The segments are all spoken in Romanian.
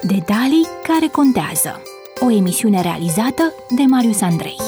Detalii care contează. O emisiune realizată de Marius Andrei.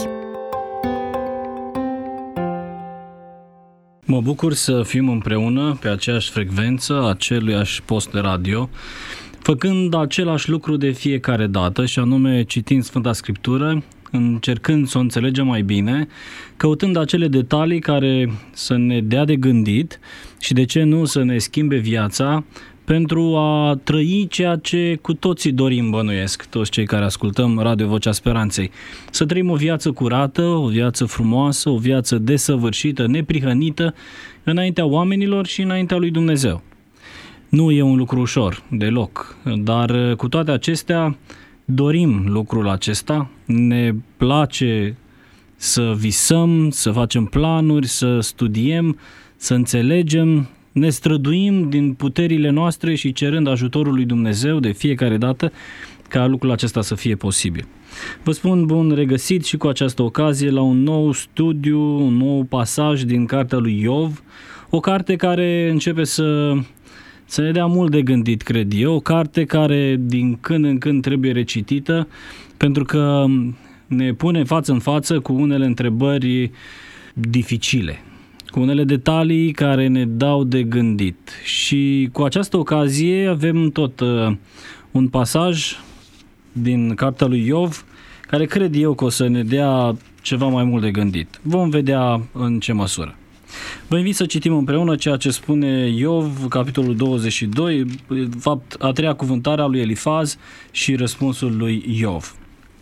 Mă bucur să fim împreună pe aceeași frecvență, aceluiași post de radio, făcând același lucru de fiecare dată, și anume citind Sfânta Scriptură, încercând să o înțelegem mai bine, căutând acele detalii care să ne dea de gândit și, de ce nu, să ne schimbe viața pentru a trăi ceea ce cu toții dorim, bănuiesc, toți cei care ascultăm Radio Vocea Speranței. Să trăim o viață curată, o viață frumoasă, o viață desăvârșită, neprihănită înaintea oamenilor și înaintea lui Dumnezeu. Nu e un lucru ușor, deloc, dar cu toate acestea dorim lucrul acesta, ne place să visăm, să facem planuri, să studiem, să înțelegem, ne străduim din puterile noastre și cerând ajutorul lui Dumnezeu de fiecare dată ca lucrul acesta să fie posibil. Vă spun bun regăsit și cu această ocazie la un nou studiu, un nou pasaj din cartea lui Iov, o carte care începe să ne dea mult de gândit, cred eu, o carte care din când în când trebuie recitită, pentru că ne pune față în față cu unele întrebări dificile, cu unele detalii care ne dau de gândit. Și cu această ocazie avem tot un pasaj din cartea lui Iov care cred eu că o să ne dea ceva mai mult de gândit. Vom vedea în ce măsură. Vă invit să citim împreună ceea ce spune Iov, capitolul 22, de fapt a treia cuvântare a lui Elifaz și răspunsul lui Iov.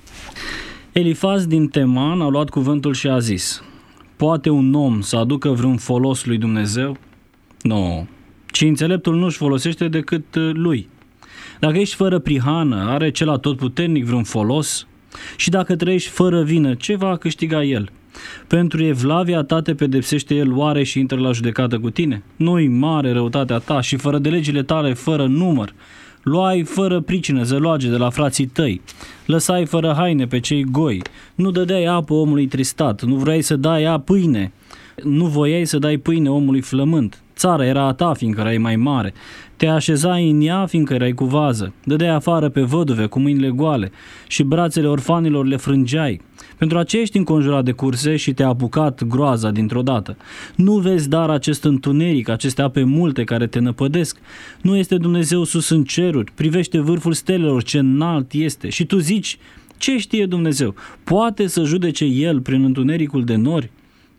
Elifaz din Teman a luat cuvântul și a zis: poate un om să aducă vreun folos lui Dumnezeu? Nu, ci înțeleptul nu-și folosește decât lui. Dacă ești fără prihană, are cel atotputernic vreun folos? Și dacă trăiești fără vină, ce va câștiga el? Pentru evlavia ta te pedepsește el oare și intră la judecată cu tine? Nu-i mare răutatea ta și fără de legile tale fără număr? Luai fără pricină zăloage de la frații tăi, lăsai fără haine pe cei goi, nu dădeai apă omului tristat, nu vrei să dai pâine, nu voiai să dai pâine omului flământ. Țara era a ta, fiindcă erai mai mare, te așezai în ea, fiindcă erai cu vază, dădeai afară pe văduve cu mâinile goale și brațele orfanilor le frângeai. Pentru aceea ești înconjurat de curse și te-a apucat groaza dintr-o dată. Nu vezi dar acest întuneric, aceste ape multe care te năpădesc? Nu este Dumnezeu sus în ceruri? Privește vârful stelelor, ce înalt este. Și tu zici: ce știe Dumnezeu? Poate să judece El prin întunericul de nori?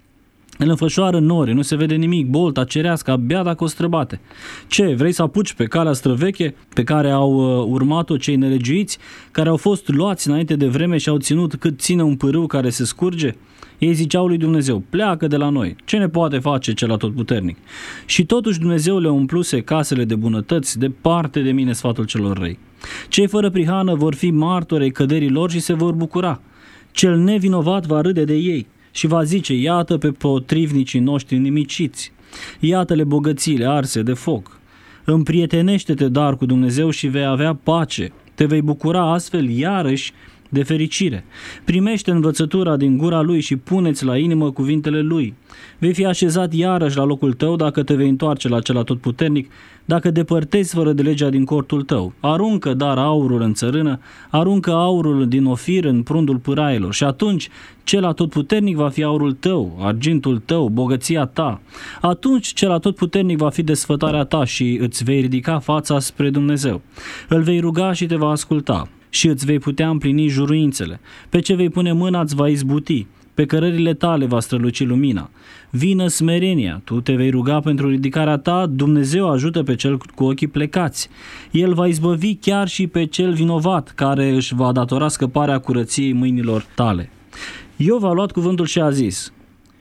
Îl înfășoară nori, nu se vede nimic, bolta cerească, abia dacă o străbate. Ce, vrei să apuci pe calea străveche pe care au urmat-o cei nelegiuiți, care au fost luați înainte de vreme și au ținut cât ține un pârâu care se scurge? Ei ziceau lui Dumnezeu: pleacă de la noi, ce ne poate face cel atotputernic? Și totuși Dumnezeu le umpluse casele de bunătăți, departe de mine sfatul celor răi. Cei fără prihană vor fi martori ai căderii lor și se vor bucura. Cel nevinovat va râde de ei și va zice: iată pe potrivnicii noștri nimiciți, iată-le bogățiile arse de foc. Împrietenește-te dar cu Dumnezeu și vei avea pace, te vei bucura astfel iarăși de fericire. Primește învățătura din gura Lui și puneți la inimă cuvintele Lui. Vei fi așezat iarăși la locul tău dacă te vei întoarce la cel atotputernic, dacă depărtezi fără de legea din cortul tău. Aruncă dar aurul în țărână, aruncă aurul din Ofir în prundul pârailor și atunci cel atotputernic va fi aurul tău, argintul tău, bogăția ta. Atunci cel atotputernic va fi desfătarea ta și îți vei ridica fața spre Dumnezeu. Îl vei ruga și te va asculta și îți vei putea împlini juruințele. Pe ce vei pune mâna îți va izbuti, pe cărările tale va străluci lumina. Vină smerenia, tu te vei ruga pentru ridicarea ta, Dumnezeu ajută pe cel cu ochii plecați. El va izbăvi chiar și pe cel vinovat, care își va datora scăparea curăției mâinilor tale. Iov a luat cuvântul și a zis: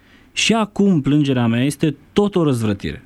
și acum plângerea mea este tot o răzvrătire,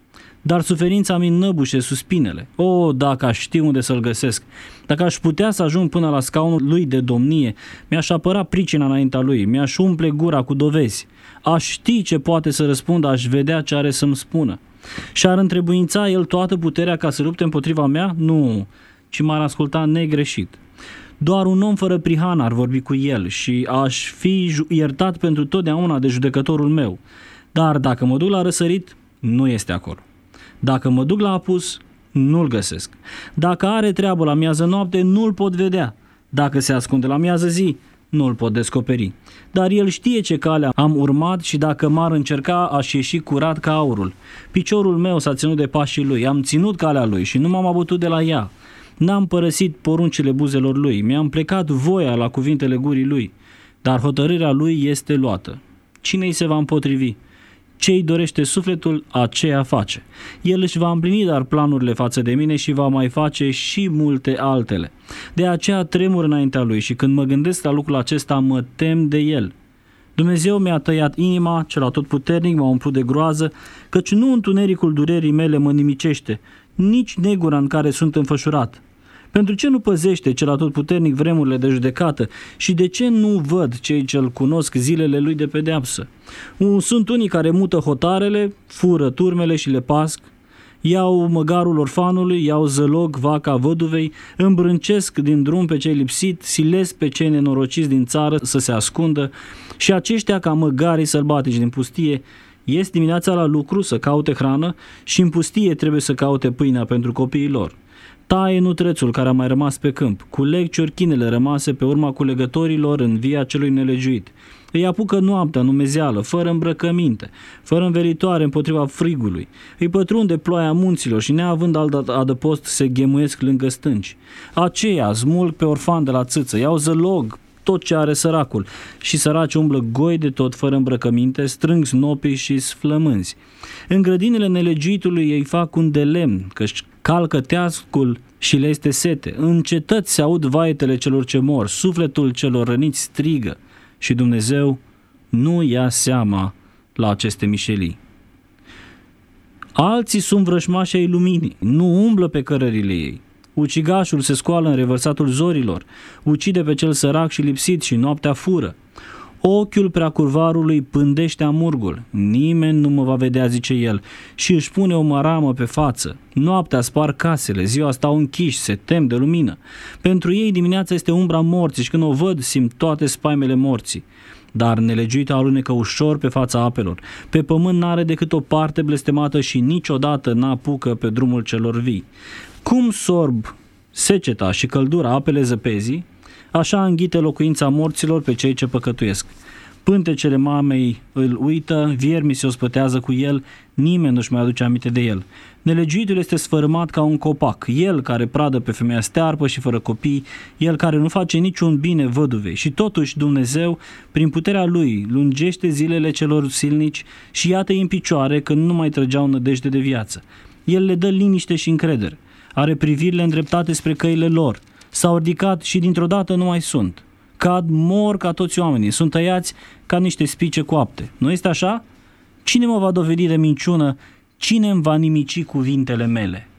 dar suferința mi înnăbușe suspinele. O, dacă aș ști unde să-l găsesc, dacă aș putea să ajung până la scaunul lui de domnie, mi-aș apăra pricina înaintea lui, mi-aș umple gura cu dovezi. Aș ști ce poate să răspundă, aș vedea ce are să-mi spună. Și-ar întrebuința el toată puterea ca să lupte împotriva mea? Nu, ci m-ar asculta negreșit. Doar un om fără prihană ar vorbi cu el și aș fi iertat pentru totdeauna de judecătorul meu. Dar dacă mă duc la răsărit, nu este acolo. Dacă mă duc la apus, nu-l găsesc. Dacă are treabă la miază noapte, nu-l pot vedea. Dacă se ascunde la miază zi, nu-l pot descoperi. Dar el știe ce cale am urmat și dacă m-ar încerca, aș ieși curat ca aurul. Piciorul meu s-a ținut de pașii lui, am ținut calea lui și nu m-am abătut de la ea. N-am părăsit poruncile buzelor lui, mi-am plecat voia la cuvintele gurii lui, dar hotărârea lui este luată. Cine îi se va împotrivi? Ce-i dorește sufletul, aceea face. El își va împlini dar planurile față de mine și va mai face și multe altele. De aceea tremur înaintea lui și când mă gândesc la lucrul acesta mă tem de el. Dumnezeu mi-a tăiat inima, cel atotputernic m-a umplut de groază, căci nu întunericul durerii mele mă nimicește, nici negura în care sunt înfășurat. Pentru ce nu păzește cel atotputernic vremurile de judecată și de ce nu văd cei ce-l cunosc zilele lui de pedeapsă? Sunt unii care mută hotarele, fură turmele și le pasc, iau măgarul orfanului, iau zălog vaca văduvei, îmbrâncesc din drum pe cei lipsit, silesc pe cei nenorociți din țară să se ascundă și aceștia ca măgarii sălbatici din pustie ies dimineața la lucru să caute hrană și în pustie trebuie să caute pâinea pentru copiii lor. Taie nutrețul care a mai rămas pe câmp, culeg ciorchinele rămase pe urma culegătorilor în via celui nelegiuit. Îi apucă noaptea în umezeală, fără îmbrăcăminte, fără învelitoare împotriva frigului. Îi pătrunde ploaia munților și neavând alt adăpost se ghemuiesc lângă stânci. Aceia smulg pe orfan de la țâță, iau zălog tot ce are săracul și săraci umblă goi de tot fără îmbrăcăminte, strâng snopii și sflămânzi. În grădinile nelegiuitului ei fac un de lemn, că-și calcă teascul și le este sete. În cetăți se aud vaetele celor ce mor, sufletul celor răniți strigă și Dumnezeu nu ia seama la aceste mișelii. Alții sunt vrăjmași ai luminii, nu umblă pe cărările ei. Ucigașul se scoală în revărsatul zorilor, ucide pe cel sărac și lipsit și noaptea fură. Ochiul preacurvarului pândește amurgul, nimeni nu mă va vedea, zice el, și își pune o maramă pe față. Noaptea spar casele, ziua stau închiși, se tem de lumină. Pentru ei dimineața este umbra morții și când o văd simt toate spaimele morții. Dar nelegiuitul alunecă ușor pe fața apelor. Pe pământ n-are decât o parte blestemată și niciodată n-apucă pe drumul celor vii. Cum sorb seceta și căldura apele zăpezii, așa înghite locuința morților pe cei ce păcătuiesc. Pântecele mamei îl uită, viermii se ospătează cu el, nimeni nu-și mai aduce aminte de el. Nelegiuitul este sfărâmat ca un copac, el care pradă pe femeia stearpă și fără copii, el care nu face niciun bine văduvei. Și totuși Dumnezeu, prin puterea lui, lungește zilele celor silnici și iată-i în picioare când nu mai trăgeau nădejde de viață. El le dă liniște și încredere, are privirile îndreptate spre căile lor. S-au ridicat și dintr-o dată nu mai sunt. Cad, mor ca toți oamenii, sunt tăiați ca niște spice coapte. Nu este așa? Cine mă va dovedi de minciună? Cine îmi va nimici cuvintele mele?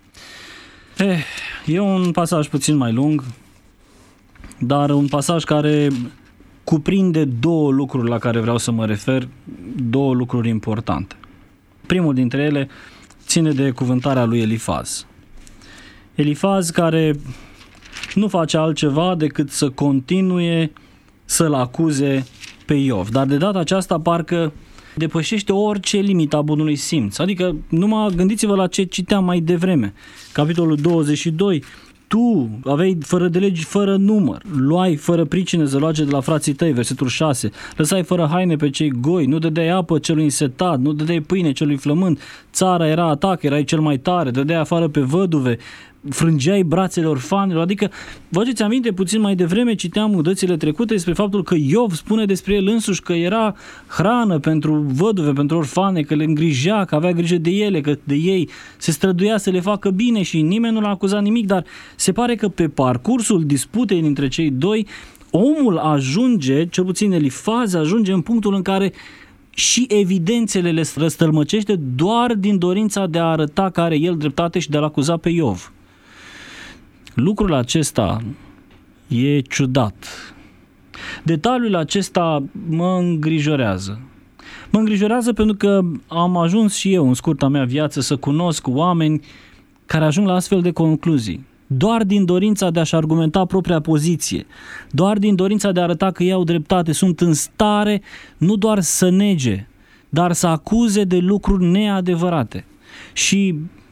E un pasaj puțin mai lung, dar un pasaj care cuprinde două lucruri la care vreau să mă refer, două lucruri importante. Primul dintre ele ține de cuvântarea lui Elifaz. Elifaz care nu face altceva decât să continue să-l acuze pe Iov. Dar de data aceasta parcă depășește orice limită a bunului simț. Adică numai gândiți-vă la ce citeam mai devreme. Capitolul 22. Tu aveai fără de legi, fără număr, luai fără pricină zăloage de la frații tăi, versetul 6, lăsai fără haine pe cei goi, nu dădeai apă celui însetat, nu dădeai pâine celui flămând, țara era a ta, că erai cel mai tare, dădeai afară pe văduve, frângeai brațele orfanilor. Adică, vă aduceți aminte, puțin mai devreme citeam dățile trecute despre faptul că Iov spune despre el însuși că era hrană pentru văduve, pentru orfane, că le îngrijea, că avea grijă de ele, că de ei se străduia să le facă bine și nimeni nu l-a acuzat nimic, dar se pare că pe parcursul disputei dintre cei doi, omul ajunge, cel puțin Elifaz, ajunge în punctul în care și evidențele le răstălmăcește doar din dorința de a arăta că are el dreptate și de a-l acuza pe Iov. Lucrul acesta e ciudat. Detaliul acesta mă îngrijorează. Mă îngrijorează pentru că am ajuns și eu în scurta mea viață să cunosc oameni care ajung la astfel de concluzii. Doar din dorința de a-și argumenta propria poziție, doar din dorința de a arăta că ei au dreptate, sunt în stare nu doar să nege, dar să acuze de lucruri neadevărate. Și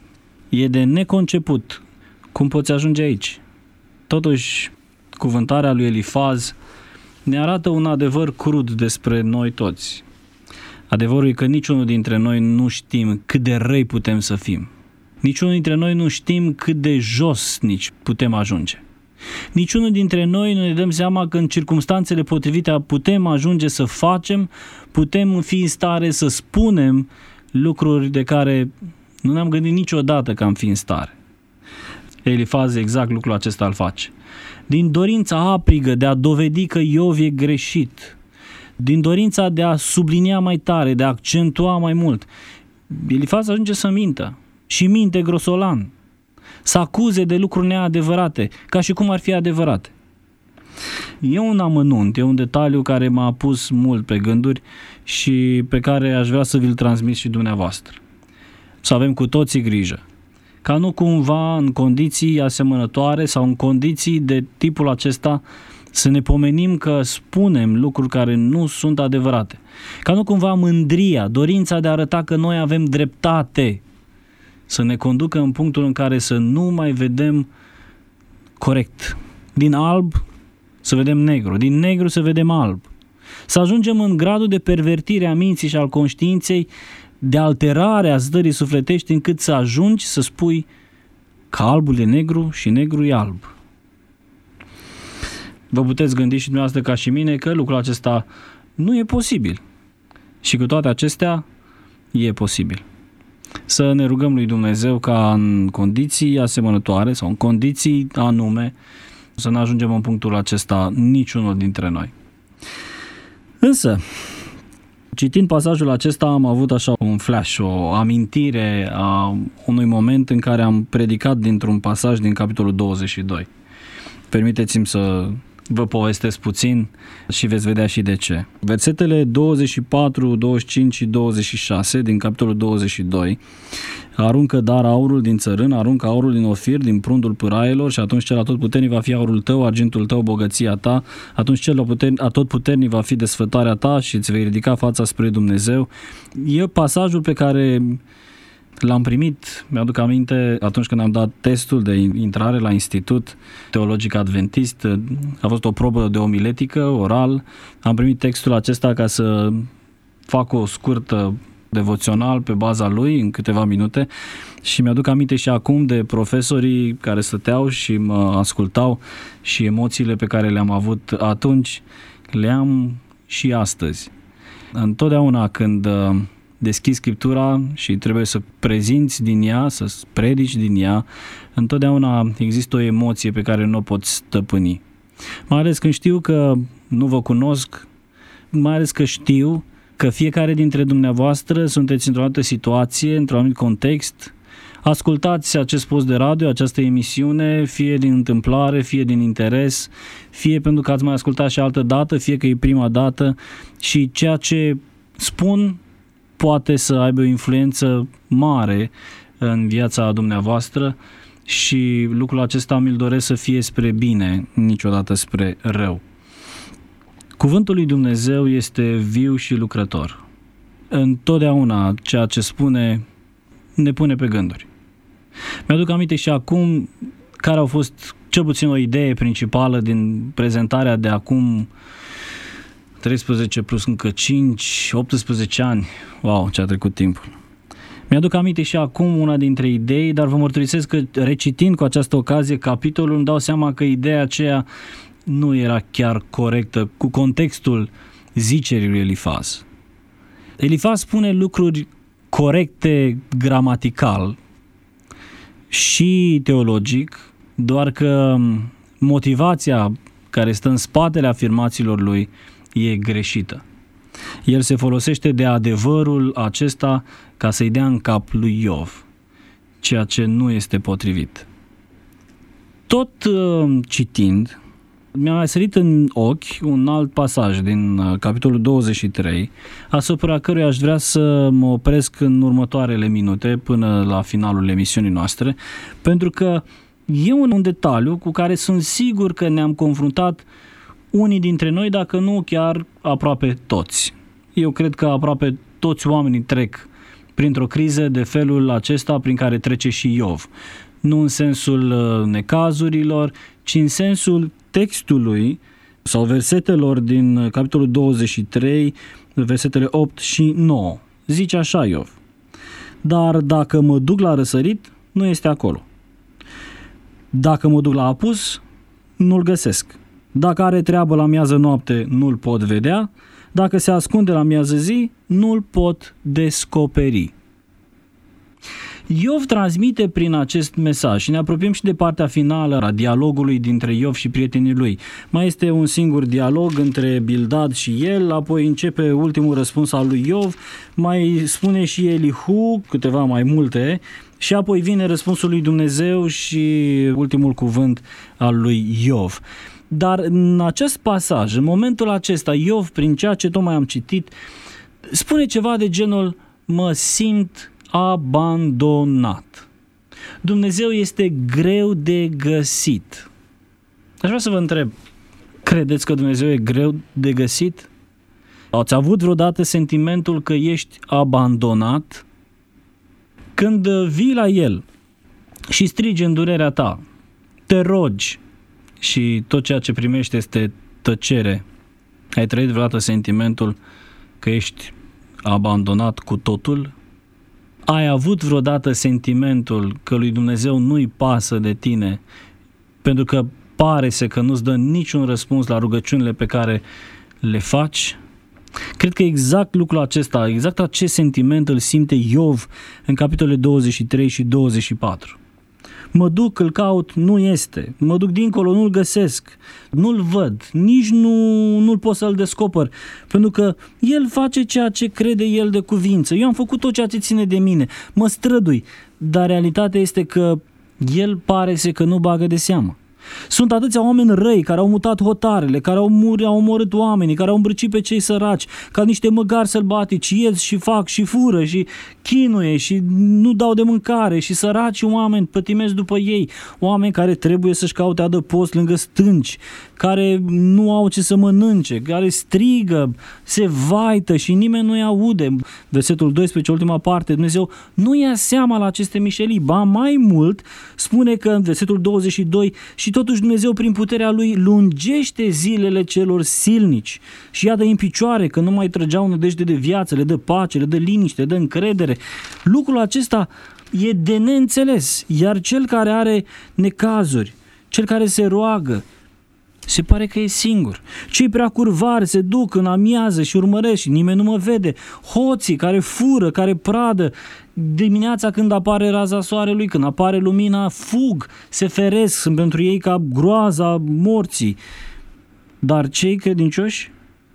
E de neconceput cum poți ajunge aici. Totuși, cuvântarea lui Elifaz ne arată un adevăr crud despre noi toți. Adevărul e că niciunul dintre noi nu știm cât de răi putem să fim. Niciunul dintre noi nu știm cât de josnici putem ajunge. Niciunul dintre noi nu ne dăm seama că în circumstanțele potrivite putem ajunge să facem, putem fi în stare să spunem lucruri de care nu ne-am gândit niciodată că am fi în stare. Elifaz exact lucrul acesta îl face. Din dorința aprigă de a dovedi că Iov e greșit, din dorința de a sublinia mai tare, de a accentua mai mult, Elifaz ajunge să mintă și minte grosolan, să acuze de lucruri neadevărate, ca și cum ar fi adevărate. E un amănunt, e un detaliu care m-a pus mult pe gânduri și pe care aș vrea să vi-l transmit și dumneavoastră. Să avem cu toții grijă, ca nu cumva în condiții asemănătoare sau în condiții de tipul acesta să ne pomenim că spunem lucruri care nu sunt adevărate. Ca nu cumva mândria, dorința de a arăta că noi avem dreptate, să ne conducă în punctul în care să nu mai vedem corect. Din alb să vedem negru, din negru să vedem alb. Să ajungem în gradul de pervertire a minții și al conștiinței, de alterare a stării sufletești, încât să ajungi să spui că albul e negru și negru e alb. Vă puteți gândi și dumneavoastră ca și mine că lucrul acesta nu e posibil. Și cu toate acestea e posibil. Să ne rugăm lui Dumnezeu ca în condiții asemănătoare sau în condiții anume să nu ajungem în punctul acesta niciunul dintre noi. Însă, citind pasajul acesta, am avut așa un flash, o amintire a unui moment în care am predicat dintr-un pasaj din capitolul 22. Permiteți-mi să vă povestesc puțin și veți vedea și de ce. Versetele 24, 25 și 26 din capitolul 22: aruncă dar aurul din țărân, aruncă aurul din Ofir, din prundul pâraielor, și atunci cel atotputernic va fi aurul tău, argintul tău, bogăția ta, atunci cel atotputernic va fi desfătarea ta și îți vei ridica fața spre Dumnezeu. E pasajul pe care l-am primit, mi-aduc aminte, atunci când am dat testul de intrare la Institut Teologic Adventist. A fost o probă de omiletică, oral. Am primit textul acesta ca să fac o scurtă devoțional pe baza lui în câteva minute și mi-aduc aminte și acum de profesorii care stăteau și mă ascultau și emoțiile pe care le-am avut atunci le am și astăzi. Întotdeauna când deschizi Scriptura și trebuie să prezinți din ea, să predici din ea, întotdeauna există o emoție pe care nu o poți stăpâni. Mai ales când știu că nu vă cunosc, mai ales că știu că fiecare dintre dumneavoastră sunteți într-o altă situație, într-un anumit context. Ascultați acest post de radio, această emisiune, fie din întâmplare, fie din interes, fie pentru că ați mai ascultat și altă dată, fie că e prima dată, și ceea ce spun poate să aibă o influență mare în viața dumneavoastră și lucrul acesta mi-l doresc să fie spre bine, niciodată spre rău. Cuvântul lui Dumnezeu este viu și lucrător. Întotdeauna ceea ce spune ne pune pe gânduri. Mi-aduc aminte și acum care au fost cel puțin o idee principală din prezentarea de acum 13 plus încă 5, 18 ani. Wow, ce a trecut timpul. Mi-aduc aminte și acum una dintre idei, dar vă mărturisesc că recitind cu această ocazie capitolul îmi dau seama că ideea aceea nu era chiar corectă cu contextul zicerii lui Elifaz. Elifaz spune lucruri corecte gramatical și teologic, doar că motivația care stă în spatele afirmațiilor lui e greșită. El se folosește de adevărul acesta ca să-i dea în cap lui Iov, ceea ce nu este potrivit. Tot citind, mi-a mai sărit în ochi un alt pasaj din capitolul 23, asupra căruia aș vrea să mă opresc în următoarele minute până la finalul emisiunii noastre, pentru că e un detaliu cu care sunt sigur că ne-am confruntat unii dintre noi, dacă nu chiar aproape toți. Eu cred că aproape toți oamenii trec printr-o criză de felul acesta prin care trece și Iov. Nu în sensul necazurilor, ci în sensul textului sau versetelor din capitolul 23, versetele 8 și 9. Zice așa Iov: dar dacă mă duc la răsărit, nu este acolo. Dacă mă duc la apus, nu-l găsesc. Dacă are treabă la miază noapte, nu-l pot vedea. Dacă se ascunde la miază zi, nu-l pot descoperi. Iov transmite prin acest mesaj și ne apropiem și de partea finală a dialogului dintre Iov și prietenii lui. Mai este un singur dialog între Bildad și el, apoi începe ultimul răspuns al lui Iov, mai spune și Elihu câteva mai multe și apoi vine răspunsul lui Dumnezeu și ultimul cuvânt al lui Iov. Dar în acest pasaj, în momentul acesta, Iov, prin ceea ce tocmai am citit, spune ceva de genul: mă simt abandonat. Dumnezeu este greu de găsit. Aș vrea să vă întreb, credeți că Dumnezeu e greu de găsit? Ați avut vreodată sentimentul că ești abandonat? Când vii la El și strigi în durerea ta, te rogi și tot ceea ce primești este tăcere, ai trăit vreodată sentimentul că ești abandonat cu totul? Ai avut vreodată sentimentul că lui Dumnezeu nu-i pasă de tine pentru că pare că nu-ți dă niciun răspuns la rugăciunile pe care le faci? Cred că exact lucrul acesta, exact acest sentiment îl simte Iov în capitolele 23 și 24. Mă duc, îl caut, nu este. Mă duc dincolo, nu-l găsesc. Nu-l văd, nici nu-l pot să-l descoper. Pentru că el face ceea ce crede el de cuvință. Eu am făcut tot ceea ce ține de mine. Mă strădui. Dar realitatea este că el pare că nu bagă de seamă. Sunt atâția oameni răi care au mutat hotarele, care au omorât oamenii, care au îmbrăcit pe cei săraci, ca niște măgari sălbatici, ies și fac și fură și chinuie și nu dau de mâncare și săraci oameni pătimesc după ei, oameni care trebuie să-și caute adăpost lângă stânci, care nu au ce să mănânce, care strigă, se vaită și nimeni nu-i aude. Versetul 12, ultima parte, Dumnezeu nu ia seama la aceste mișelii, ba mai mult spune că în versetul 22 și totuși Dumnezeu prin puterea Lui lungește zilele celor silnici și ia-dă în picioare că nu mai trăgeau nădejde de viață, le dă pace, le dă liniște, le dă încredere. Lucrul acesta e de neînțeles, iar cel care are necazuri, cel care se roagă, se pare că e singur. Cei prea curvari se duc în amiază și urmăresc și nimeni nu mă vede. Hoții care fură, care pradă, dimineața când apare raza soarelui, când apare lumina, fug, se feresc, sunt pentru ei ca groaza morții. Dar cei credincioși?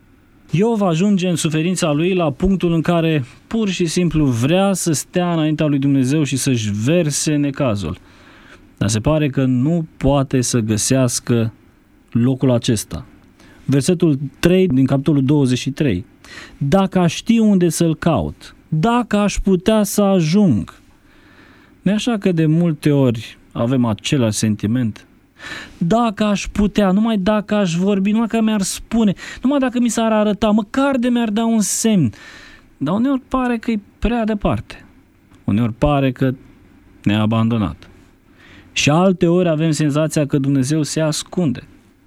Iov ajunge în suferința lui la punctul în care pur și simplu vrea să stea înaintea lui Dumnezeu și să-și verse necazul. Dar se pare că nu poate să găsească locul acesta. Versetul 3 din capitolul 23. Dacă aș ști unde să-l caut, dacă aș putea să ajung. Nu-i așa că de multe ori avem același sentiment? Dacă aș putea, numai dacă aș vorbi, numai că mi-ar spune, numai dacă mi s-ar arăta, măcar de mi-ar da un semn. Dar uneori pare că e prea departe. Uneori pare că ne-a abandonat. Și alte ori avem senzația că Dumnezeu se ascunde.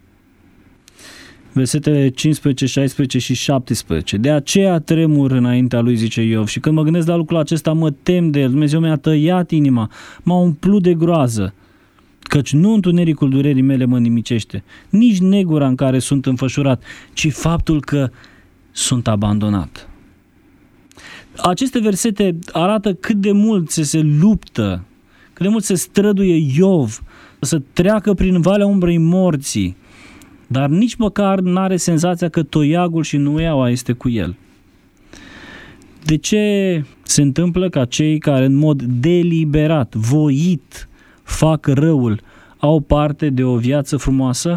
Versetele 15, 16 și 17. De aceea tremur înaintea lui, zice Iov, și când mă gândesc la lucrul acesta, mă tem de el. Dumnezeu mi-a tăiat inima, m-a umplut de groază, căci nu întunericul durerii mele mă nimicește, nici negura în care sunt înfășurat, ci faptul că sunt abandonat. Aceste versete arată cât de mult se luptă, cât de mult se străduie Iov să treacă prin valea umbrei morții, dar nici măcar n-are senzația că toiagul și nuiaua este cu el. De ce se întâmplă ca cei care în mod deliberat, voit, fac răul, au parte de o viață frumoasă?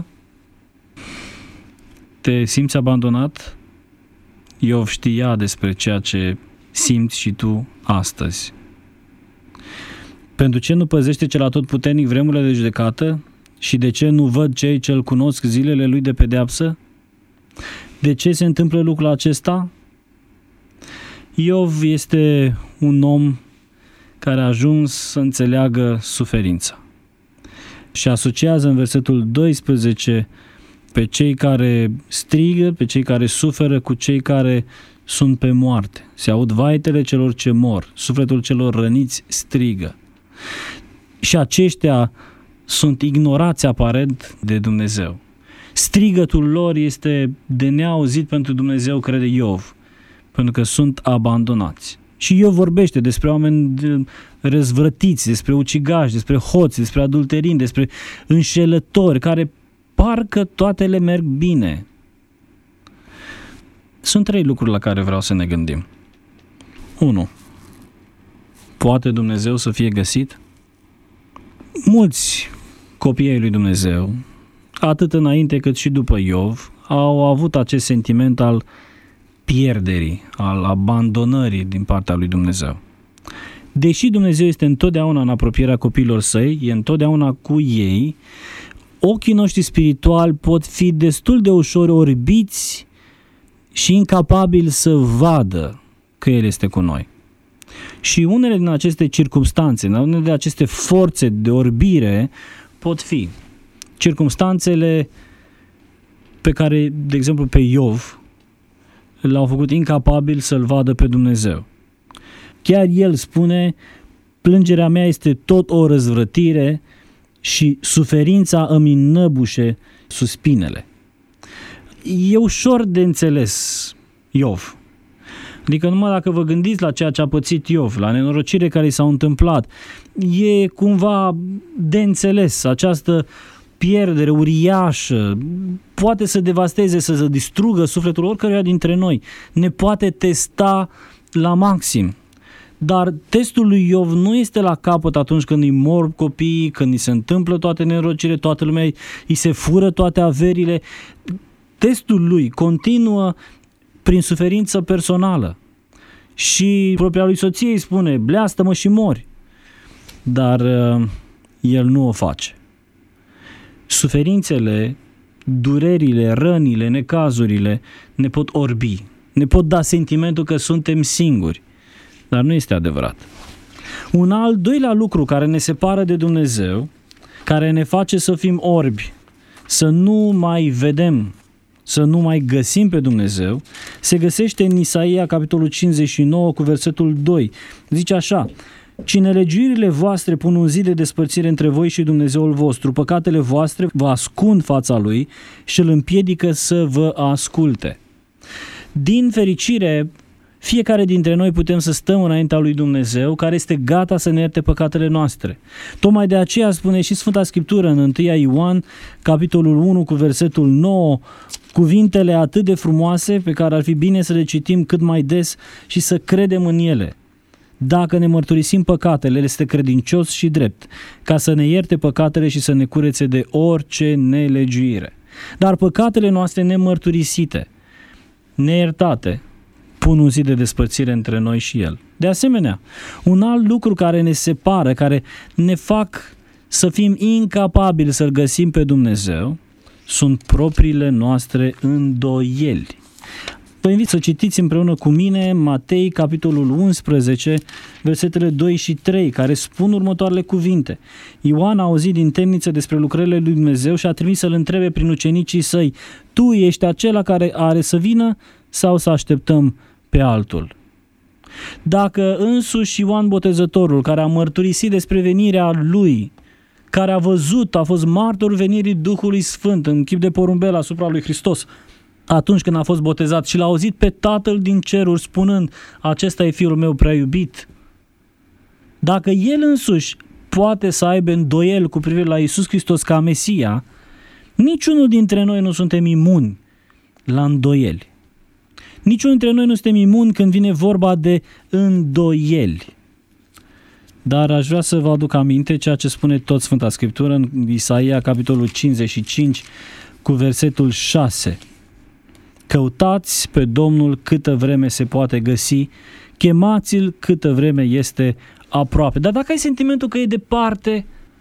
Te simți abandonat? Iov știa despre ceea ce simți și tu astăzi. Pentru ce nu păzește cel atotputernic vremurile de judecată? Și de ce nu văd cei ce-l cunosc zilele lui de pedeapsă? De ce se întâmplă lucrul acesta? Iov este un om care a ajuns să înțeleagă suferința și asociază în versetul 12 pe cei care strigă, pe cei care suferă cu cei care sunt pe moarte. Se aud vaetele celor ce mor, sufletul celor răniți strigă. Și aceștia sunt ignorați aparent de Dumnezeu. Strigătul lor este de neauzit pentru Dumnezeu, crede Iov, pentru că sunt abandonați. Și Iov vorbește despre oameni răzvrătiți, despre ucigași, despre hoți, despre adulterini, despre înșelători, care parcă toate le merg bine. Sunt 3 lucruri la care vreau să ne gândim. 1. Poate Dumnezeu să fie găsit? Mulți copii ai lui Dumnezeu, atât înainte cât și după Iov, au avut acest sentiment al pierderii, al abandonării din partea lui Dumnezeu. Deși Dumnezeu este întotdeauna în apropierea copiilor săi, e întotdeauna cu ei, ochii noștri spirituali pot fi destul de ușor orbiți și incapabili să vadă că El este cu noi. Și unele din aceste circumstanțe, unele din aceste forțe de orbire pot fi circumstanțele pe care, de exemplu, pe Iov l-au făcut incapabil să-L vadă pe Dumnezeu. Chiar el spune: plângerea mea este tot o răzvrătire și suferința îmi înnăbușe suspinele. E ușor de înțeles Iov. Adică numai dacă vă gândiți la ceea ce a pățit Iov, la nenorocire care i s-au întâmplat, e cumva de înțeles. Această pierdere uriașă poate să devasteze, să distrugă sufletul oricăruia dintre noi. Ne poate testa la maxim. Dar testul lui Iov nu este la capăt atunci când îi mor copiii, când îi se întâmplă toate nenorocirile, toată lumea îi se fură toate averile. Testul lui continuă prin suferință personală. Și propria lui soție îi spune: bleastă-mă și mori. Dar el nu o face. Suferințele, durerile, rănile, necazurile ne pot orbi, ne pot da sentimentul că suntem singuri, dar nu este adevărat. Un al doilea lucru care ne separă de Dumnezeu, care ne face să fim orbi, să nu mai vedem, să nu mai găsim pe Dumnezeu, se găsește în Isaia, capitolul 59, cu versetul 2. Zice așa: ci nelegiuirile voastre pun un zid de despărțire între voi și Dumnezeul vostru, păcatele voastre vă ascund fața Lui și îl împiedică să vă asculte. Din fericire, fiecare dintre noi putem să stăm înaintea lui Dumnezeu, care este gata să ne ierte păcatele noastre. Tocmai de aceea spune și Sfânta Scriptură în 1 Ioan, capitolul 1, cu versetul 9, cuvintele atât de frumoase pe care ar fi bine să le citim cât mai des și să credem în ele. Dacă ne mărturisim păcatele, El este credincios și drept, ca să ne ierte păcatele și să ne curețe de orice nelegiuire. Dar păcatele noastre nemărturisite, neiertate, pun un zid de despărțire între noi și El. De asemenea, un alt lucru care ne separă, care ne fac să fim incapabili să-L găsim pe Dumnezeu, sunt propriile noastre îndoieli. Vă invit să citiți împreună cu mine Matei, capitolul 11, versetele 2 și 3, care spun următoarele cuvinte. Ioan a auzit din temniță despre lucrările lui Dumnezeu și a trimis să-L întrebe prin ucenicii săi: tu ești acela care are să vină sau să așteptăm pe altul? Dacă însuși Ioan Botezătorul, care a mărturisit despre venirea lui, care a văzut, a fost martorul venirii Duhului Sfânt în chip de porumbel asupra lui Hristos, atunci când a fost botezat, și l-a auzit pe Tatăl din ceruri spunând: acesta e Fiul meu prea iubit, dacă el însuși poate să aibă îndoiel cu privire la Iisus Hristos ca Mesia, niciunul dintre noi nu suntem imuni la îndoieli. Niciunul dintre noi nu suntem imuni când vine vorba de îndoieli. Dar aș vrea să vă aduc aminte ceea ce spune tot Sfânta Scriptură în Isaia, capitolul 55, cu versetul 6. Căutați pe Domnul câtă vreme se poate găsi, chemați-L câtă vreme este aproape. Dar dacă ai sentimentul că e departe,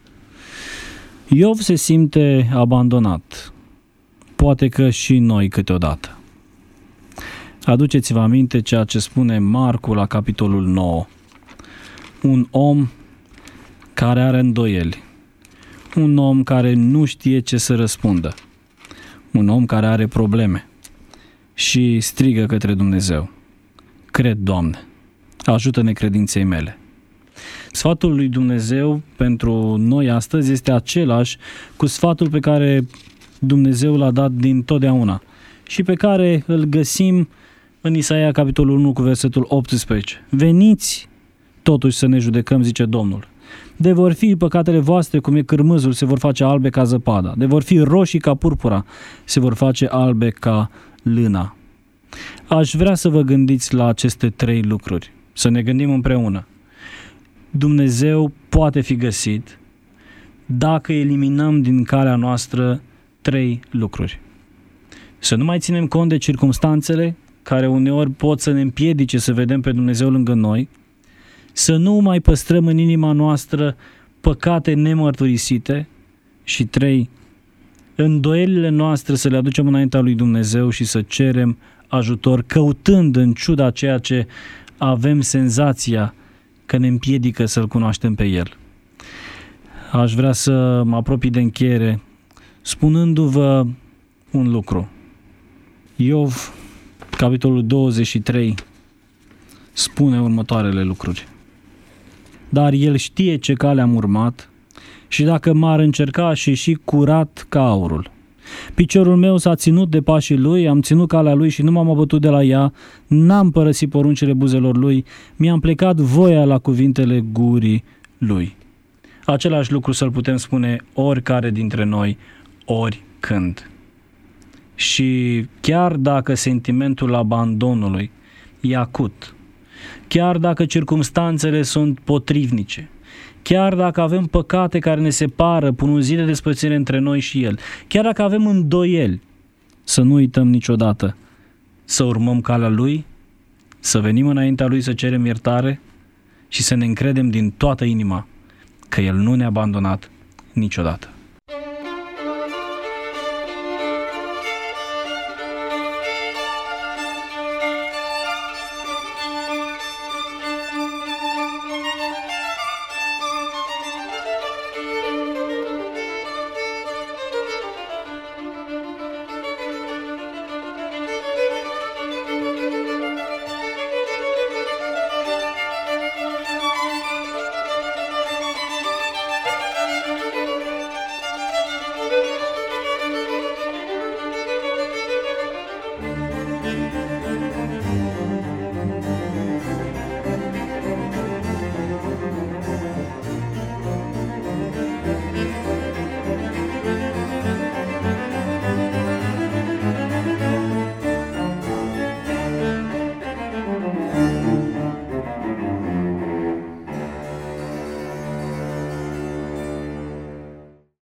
Iov se simte abandonat. Poate că și noi câteodată. Aduceți-vă aminte ceea ce spune Marcu la capitolul 9. Un om care are îndoieli, un om care nu știe ce să răspundă, un om care are probleme și strigă către Dumnezeu: cred, Doamne, ajută-ne credinței mele. Sfatul lui Dumnezeu pentru noi astăzi este același cu sfatul pe care Dumnezeu l-a dat dintotdeauna și pe care îl găsim în Isaia capitolul 1 cu versetul 18. Veniți totuși să ne judecăm, zice Domnul. De vor fi păcatele voastre cum e cârmâzul, se vor face albe ca zăpada. De vor fi roșii ca purpura, se vor face albe ca lâna. Aș vrea să vă gândiți la aceste 3 lucruri, să ne gândim împreună. Dumnezeu poate fi găsit dacă eliminăm din calea noastră 3 lucruri. Să nu mai ținem cont de circumstanțele care uneori pot să ne împiedice să vedem pe Dumnezeu lângă noi, să nu mai păstrăm în inima noastră păcate nemărturisite și 3, îndoielile noastre să le aducem înaintea lui Dumnezeu și să cerem ajutor, căutând în ciuda ceea ce avem senzația că ne împiedică să-L cunoaștem pe El. Aș vrea să mă apropii de încheiere spunându-vă un lucru. Iov, capitolul 23, spune următoarele lucruri. Dar El știe ce cale am urmat și dacă m-ar încerca, aș ieși curat ca aurul. Piciorul meu s-a ținut de pașii Lui, am ținut calea Lui și nu m-am abătut de la ea, n-am părăsit poruncile buzelor Lui, mi-am plecat voia la cuvintele gurii Lui. Același lucru să-l putem spune oricare dintre noi, oricând. Și chiar dacă sentimentul abandonului e acut, chiar dacă circumstanțele sunt potrivnice, chiar dacă avem păcate care ne separă, pun un zid de despărțire între noi și El, chiar dacă avem îndoieli, să nu uităm niciodată să urmăm calea Lui, să venim înaintea Lui să cerem iertare și să ne încredem din toată inima că El nu ne-a abandonat niciodată.